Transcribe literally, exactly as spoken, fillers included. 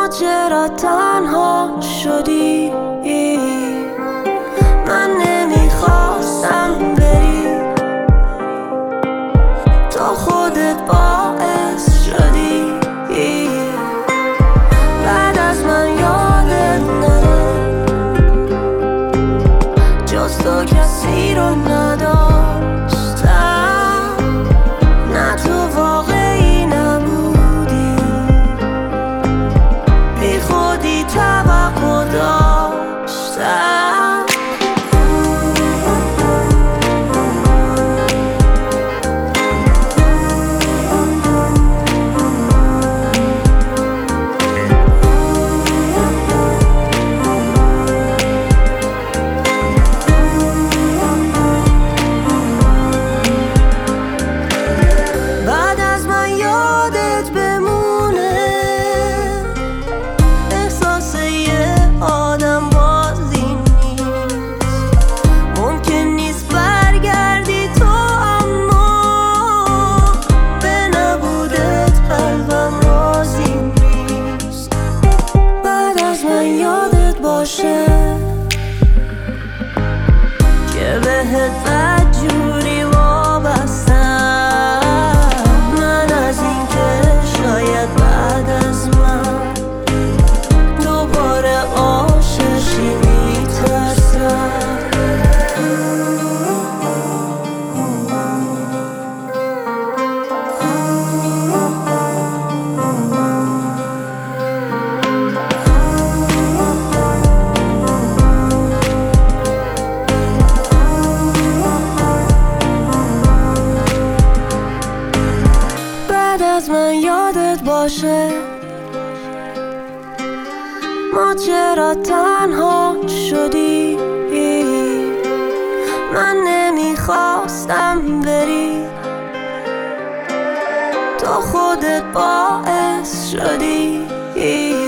ما چرا تنها شدی؟ من نمیخواستم بری، تو خودت باعث شدی. بعد از من یادت نره، جز تو کسی رو نداشتم. نه تو واقعی نبودی، بی خودی توقع داشتم. که بهت بدجوری وابستم. من از این که شاید بعد از من دوباره عاشقی میترسم. از من یادت باشه ما چرا تنها شدی. من نمیخواستم بری، تو خودت باعث شدی.